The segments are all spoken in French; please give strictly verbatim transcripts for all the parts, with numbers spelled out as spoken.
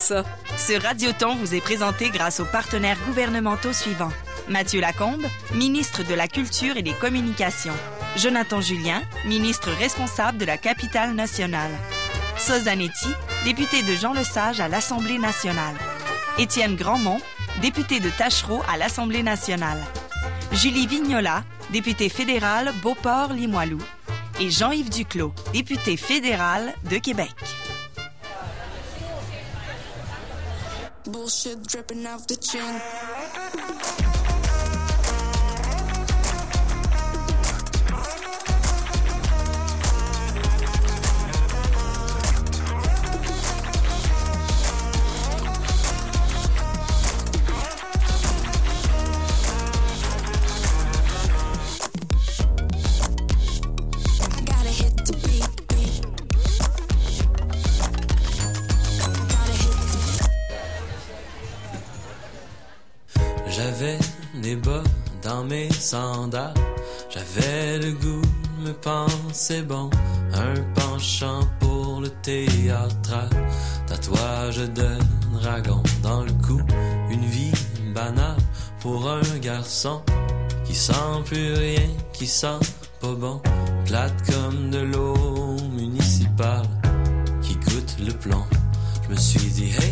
ça. Ce radioton vous est présenté grâce aux partenaires gouvernementaux suivants. Mathieu Lacombe, ministre de la Culture et des Communications. Jonathan Julien, ministre responsable de la Capitale nationale. Sozanetti, député de Jean Lesage à l'Assemblée nationale. Étienne Grandmont, député de Taschereau à l'Assemblée nationale. Julie Vignola, députée fédérale Beauport-Limoilou. Et Jean-Yves Duclos, député fédéral de Québec. Bullshit dripping off the chin. J'avais des bas dans mes sandales, j'avais le goût de me penser bon, un penchant pour le théâtral, tatouage de dragon dans le cou, une vie banale pour un garçon qui sent plus rien, qui sent pas bon, plate comme de l'eau municipale qui goûte le plomb. Je me suis dit hey,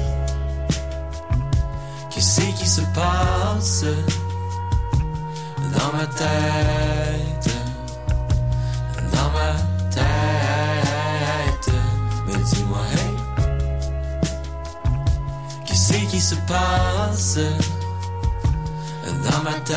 qu'est-ce qui se passe dans ma tête, dans ma tête, mais dis-moi hey, qu'est-ce qui se passe dans ma tête,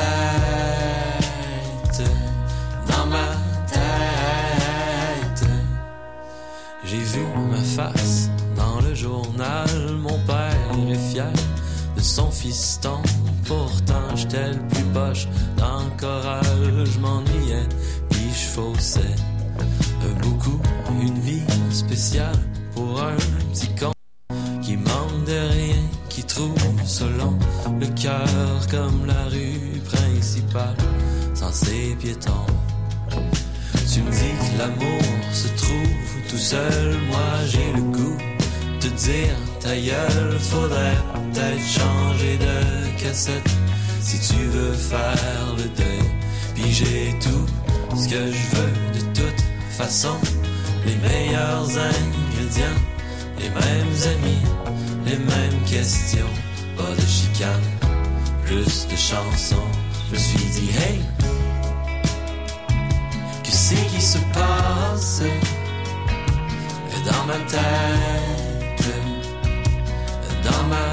dans ma tête. J'ai vu ma face dans le journal, mon père est fier de son fiston, pourtant j'étais le plus poche dans le choral, je m'ennuyais, puis je faussais beaucoup, une vie spéciale pour un petit con qui manque de rien, qui trouve selon le cœur comme la rue principale, sans ses piétons. Tu me dis que l'amour se trouve tout seul, moi j'ai le goût de te dire ta gueule, faudrait peut-être changer de cassette si tu veux faire le deuil. Puis j'ai tout ce que je veux de toute façon, les meilleurs ingrédients, les mêmes amis, les mêmes questions, pas de chicane, plus de chansons. Je me suis dit hey, qu'est-ce qui se passe dans ma tête, dans ma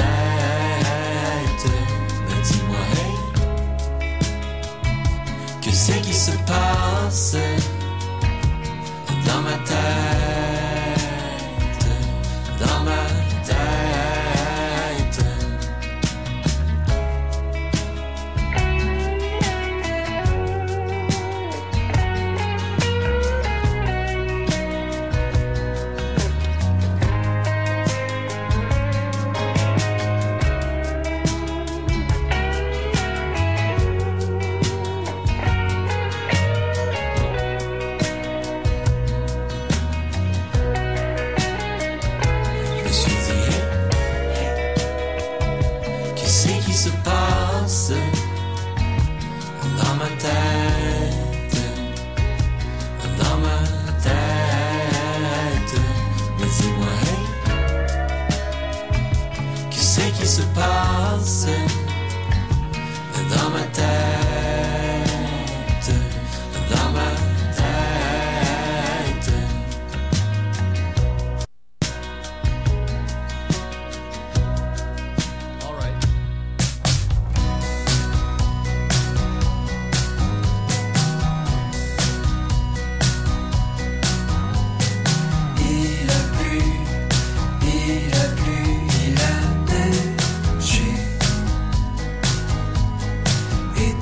tête, mais dis-moi hey, qu'est-ce qui se passe dans ma tête, dans ma tête. Et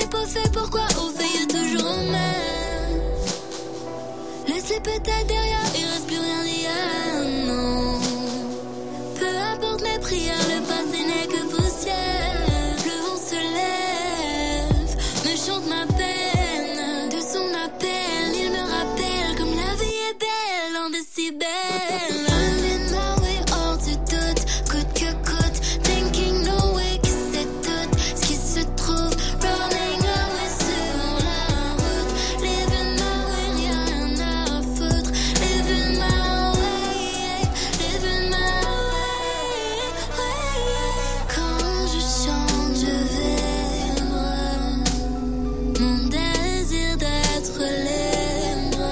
n'est pas fait, pourquoi on fait toujours même? Laisse-les peut-être derrière, il reste plus rien d'hier, non. Peu importe mes prières, le passé n'est que poussière. Le vent se lève, me chante ma peine. De son appel, il me rappelle comme la vie est belle en décibels. Finding my way hors du doute, coûte que coûte. Thinking no way que c'est tout ce qui se trouve. Running away sur la route. Living my way, rien à foutre. Living my way, living my way. Quand je chante, je vibre. Mon désir d'être libre.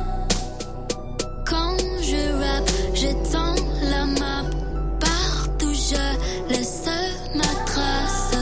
Quand je rappe, j'étends la map. Partout je laisse ma trace.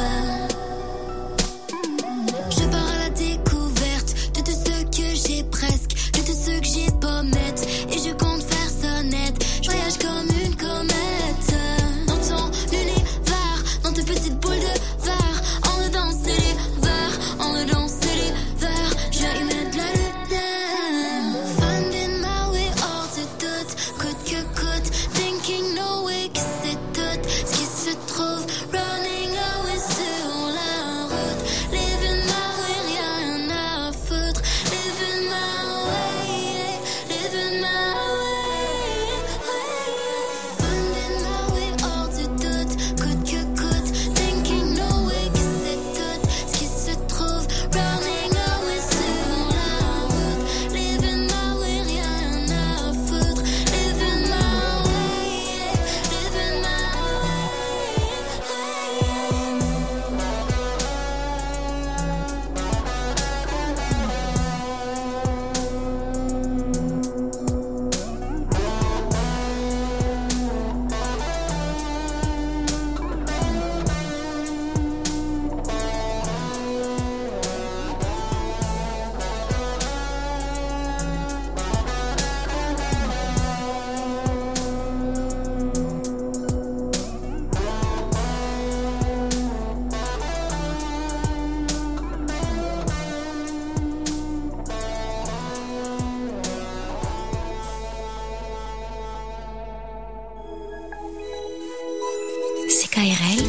Je pars à la découverte de tout ce que j'ai presque, de tout ce que j'ai pas mettre. Et je compte faire ça net. Je voyage comme une comète. Dans ton univers, dans tes petites boules de verre. En dedans c'est l'hiver, en dedans c'est l'hiver. Je vais y mettre la lumière. Finding my way hors du doute, coûte que coûte. Thinking no way que c'est tout ce qui se trouve. Running away sur la route. Living my way, rien à foutre. Living my way, living my way. Finding my way hors du doute, coûte que coûte. Thinking no way que c'est tout ce qui se trouve. Running away sur la route. Living my way, rien à foutre. Living my way, living my way. C K R L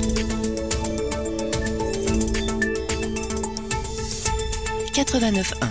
quatre-vingt-neuf un.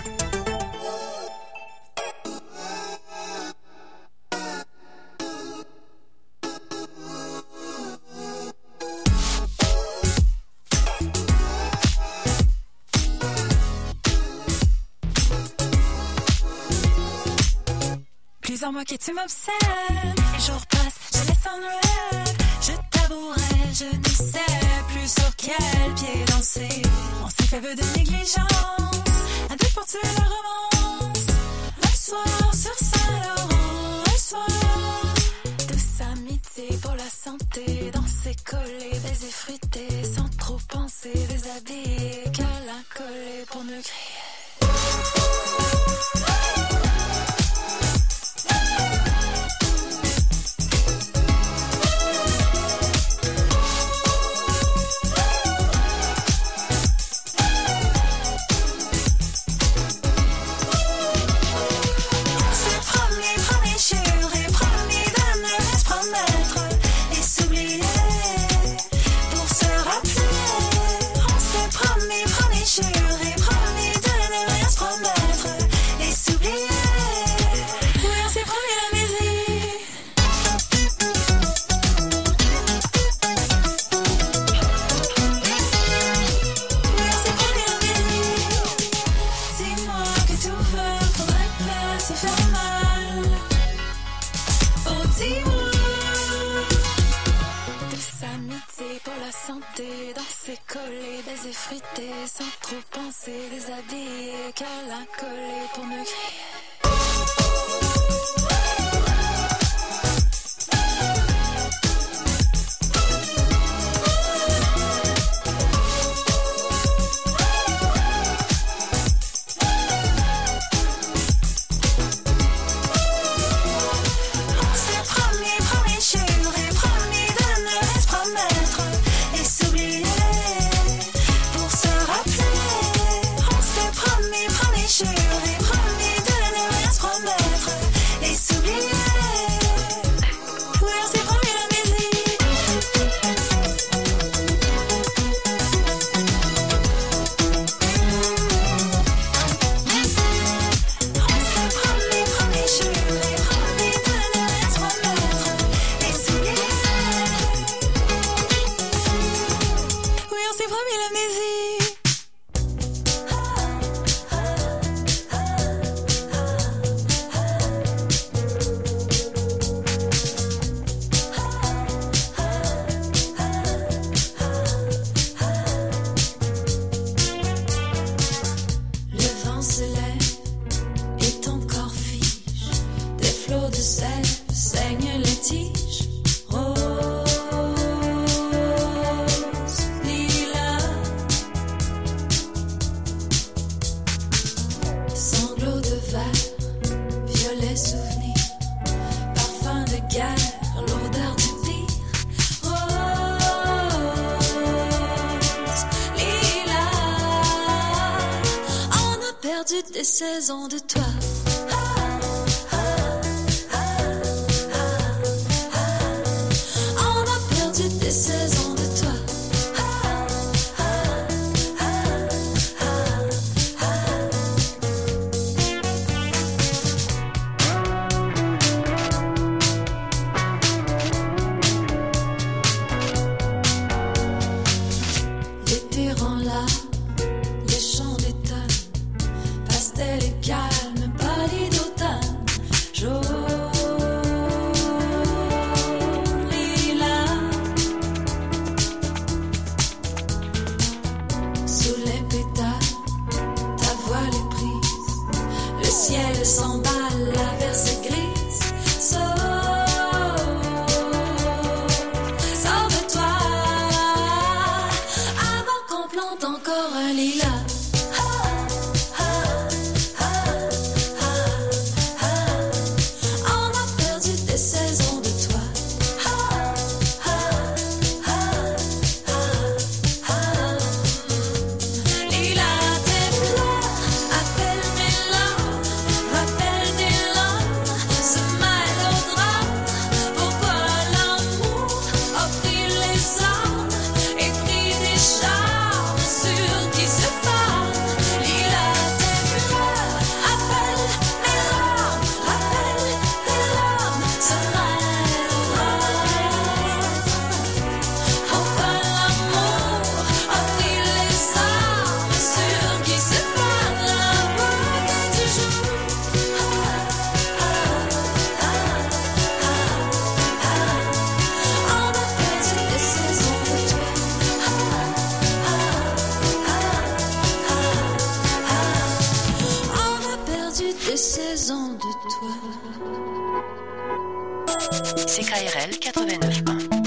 Plusieurs mois que tu m'obsèdes, les jours passent, je laisse en rêve. Je t'avouerai, je ne sais plus sur quel pied danser. On s'est fait vœu de négligence, à deux pour tuer la romance. Un soir sur Saint-Laurent, un soir douce amitié pour la santé. Danser, coller, baiser, fruiter, sans trop penser, déshabiller, câlin, coller pour nous crier. Danser, coller, baiser, fruiter, sans trop penser, déshabiller, câlin, coller pour me crier. Pour se rappeler guerre, l'odeur du pire. Rose, lilas, on a perdu des saisons de toi. On a perdu des saisons de toi. L'été rend là les champs d'automne, pastel et calme, pâli d'automne, jaune, lilas. Sous les pétales, ta voile est prise, le ciel s'emballe, la verse grise. Sauve, sauve-toi, avant qu'on plante encore un lilas. On a perdu des saisons de toi. Lilas, tes fleurs appellent mes larmes, rappellent des larmes, se mêlent au drame. Pourquoi l'amour a pris les armes et pris des charmes sur qui se forment. Lilas, tes fleurs appellent mes larmes, rappellent des larmes, se mêlent au drame. Pourquoi l'amour a pris les armes sur qui se forment. L'amour que tu joues. On a perdu des saisons de toi. On a perdu des saisons de toi. C K R L quatre-vingt-neuf point un.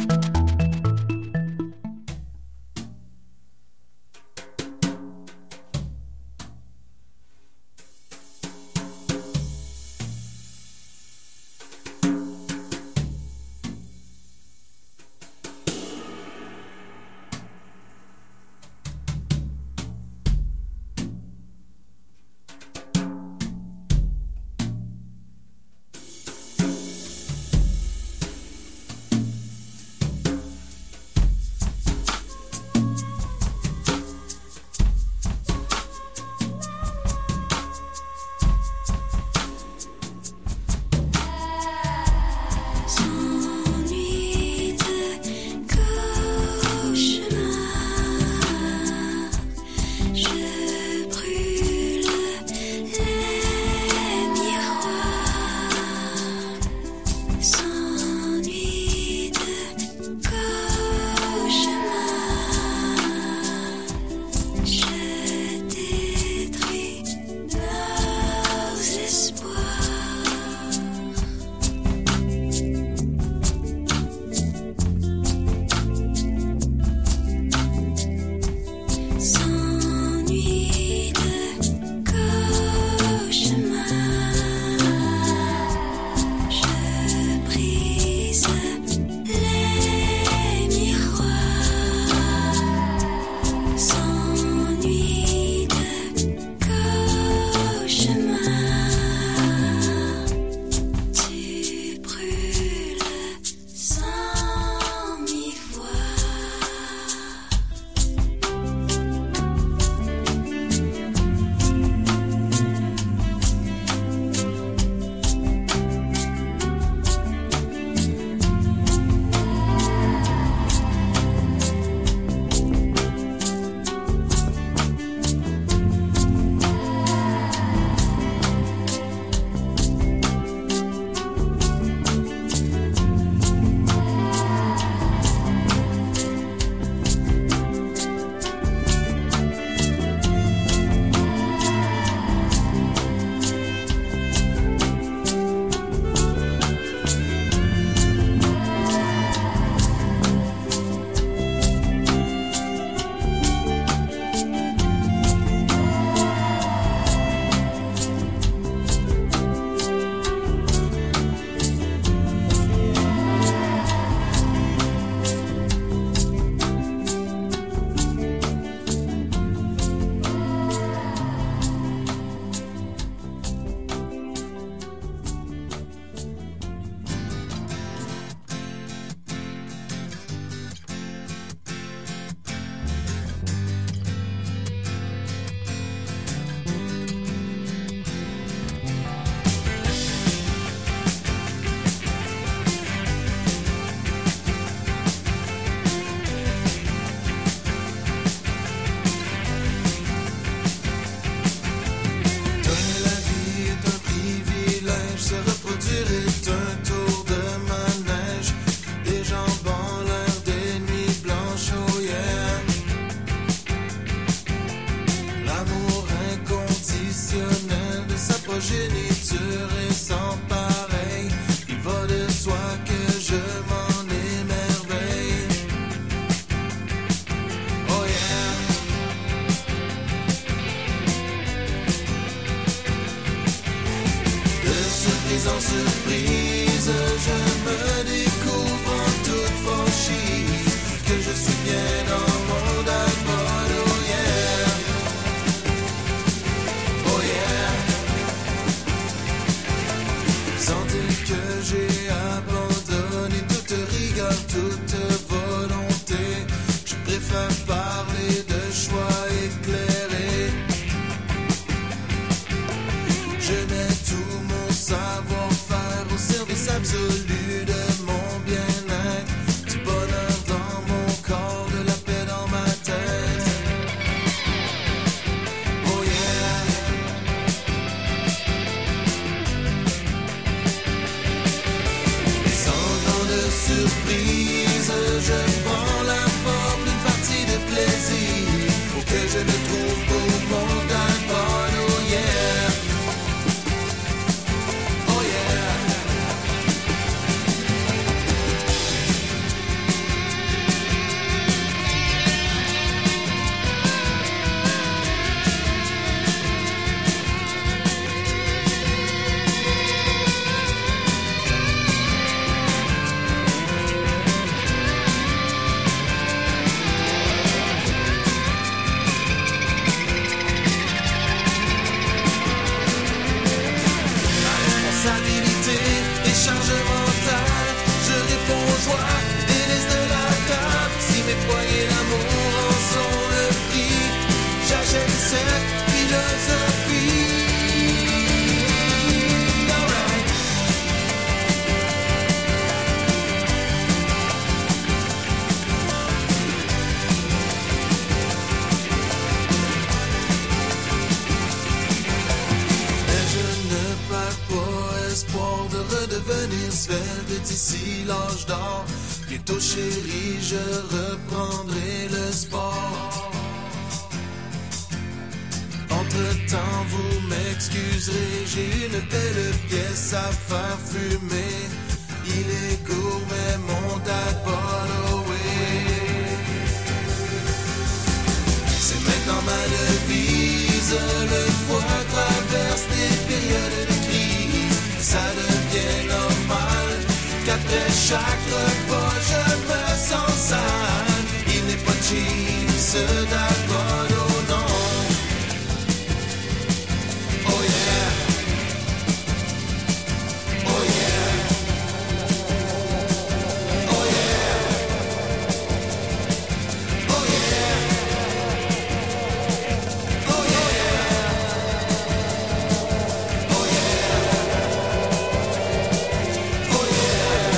nature est sans pareil. Il va de soi que je m'en émerveille. Oh yeah. De surprise en surprise, je me découvre en toute franchise que je suis bien dans mon dashboard. Oh yeah. Oh yeah. Sentir que j'ai abandonné toute rigueur, toute volonté. Je préfère parler de choix éclairés. Je mets tout mon savoir-faire au service absolu de mon bien-être, du bonheur dans mon corps, de la paix dans ma tête. Oh yeah. Et sans grande surprise, je prends la forme d'une partie de plaisir pour que je le trouve pour mon dashboard. Oh yeah. Oh yeah. Responsabilité et charge mentale, je réponds aux joies, délaisse de la table. Si mes poignées d'amour en sont le prix, j'achète cette philosophie. Alright. Mais je ne perds pas espoir de redevenir svelte d'ici l'âge d'or. Bientôt chérie, je reprendrai le sport. Entre-temps, vous m'excuserez, j'ai une belle pièce à faire fumer. Il est gourmet, mon dashboard, oh oui. C'est maintenant ma devise, le foie traverse des périodes de crise. Ça devient normal qu'après chaque repas je me sens sale. Il n'est pas cheap ce dashboard, oh non. Oh yeah. Oh yeah. Oh yeah. Oh yeah. Oh yeah. Oh yeah. Oh yeah.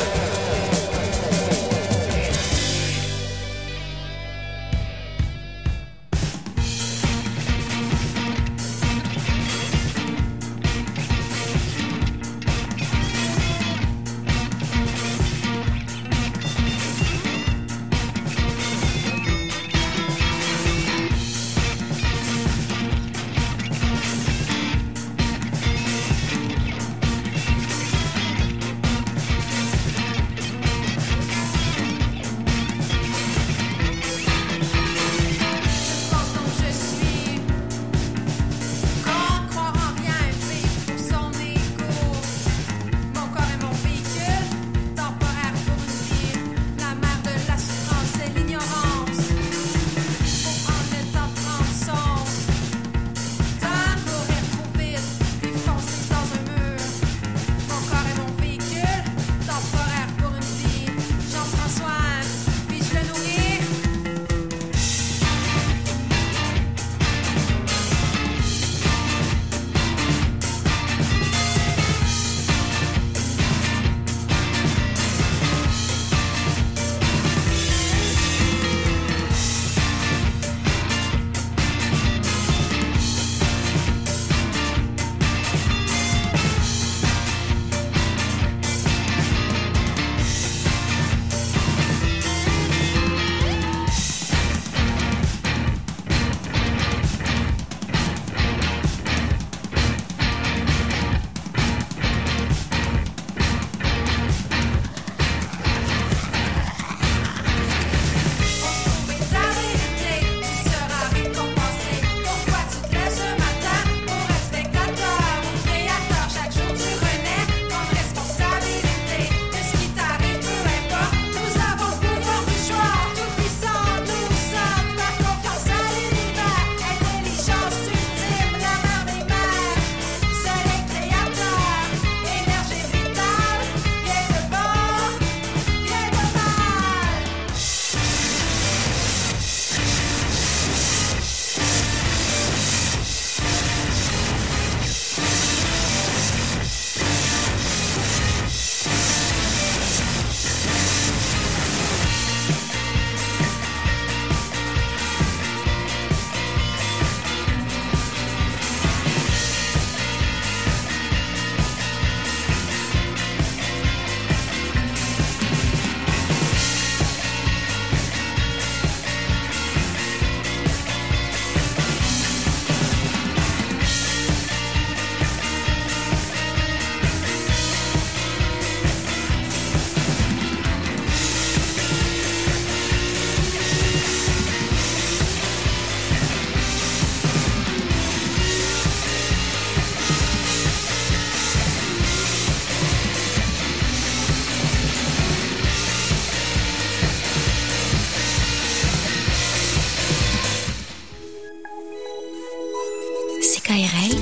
K R L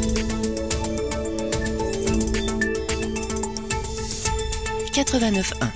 quatre-vingt-neuf un.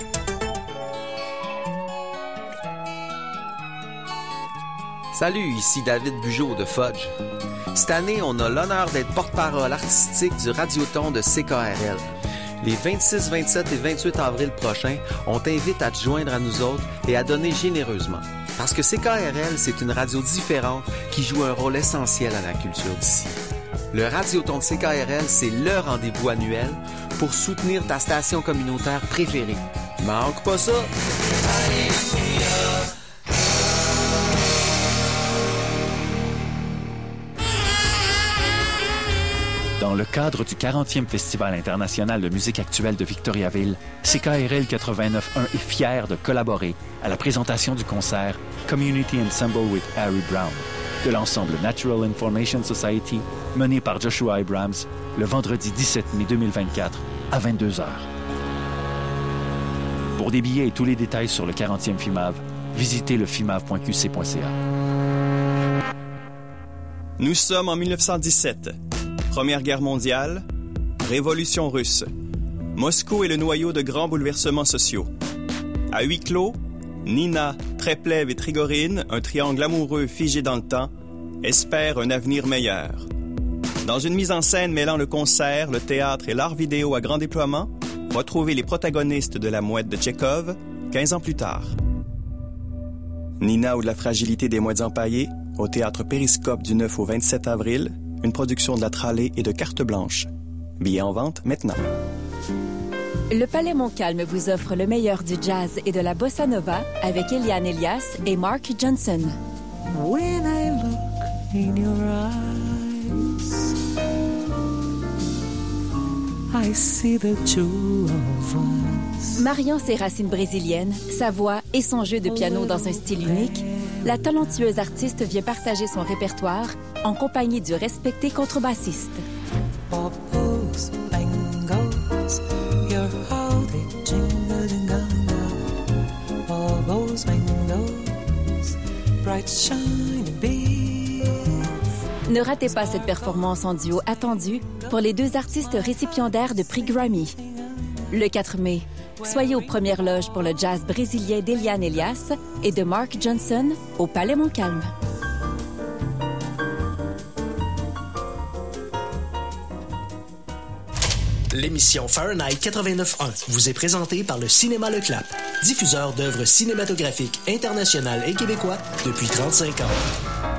Salut, ici David Bugeaud de Fudge. Cette année, on a l'honneur d'être porte-parole artistique du Radioton de C K R L. Les vingt-six, vingt-sept et vingt-huit avril prochains, on t'invite à te joindre à nous autres et à donner généreusement. Parce que C K R L, c'est une radio différente qui joue un rôle essentiel à la culture d'ici. Le Radioton de C K R L, c'est le rendez-vous annuel pour soutenir ta station communautaire préférée. Manque pas ça! Dans le cadre du quarantième Festival international de musique actuelle de Victoriaville, C K R L quatre-vingt-neuf point un est fier de collaborer à la présentation du concert Community Ensemble with Harry Brown de l'ensemble Natural Information Society, mené par Joshua Abrams, le vendredi dix-sept mai deux mille vingt-quatre à vingt-deux heures. Pour des billets et tous les détails sur le quarantième F I M A V, visitez le fimav point q c point c a. Nous sommes en mille neuf cent dix-sept. Première Guerre mondiale, Révolution russe. Moscou est le noyau de grands bouleversements sociaux. À huis clos, Nina, Treplev et Trigorine, un triangle amoureux figé dans le temps, espèrent un avenir meilleur. Dans une mise en scène mêlant le concert, le théâtre et l'art vidéo à grand déploiement, retrouvez les protagonistes de La Mouette de Tchekhov, quinze ans plus tard. Nina ou de la fragilité des mouettes empaillées, au théâtre Périscope du neuf au vingt-sept avril, une production de La Trallée et de Carte Blanche. Billets en vente maintenant. Le Palais Montcalm vous offre le meilleur du jazz et de la bossa nova avec Eliane Elias et Mark Johnson. When I look in your eyes, I see the two of us. Mariant ses racines brésiliennes, sa voix et son jeu de piano dans un style unique, la talentueuse artiste vient partager son répertoire en compagnie du respecté contrebassiste. Bubbles, bangles, your holy jingle-jingle. Bubbles, bangles, bright shiny bees. Ne ratez pas cette performance en duo attendue pour les deux artistes récipiendaires de prix Grammy. Le quatre mai, soyez aux premières loges pour le jazz brésilien d'Eliane Elias et de Mark Johnson au Palais Montcalm. L'émission Fahrenheit quatre-vingt-neuf point un vous est présentée par le Cinéma Le Clap, diffuseur d'œuvres cinématographiques internationales et québécois depuis trente-cinq ans.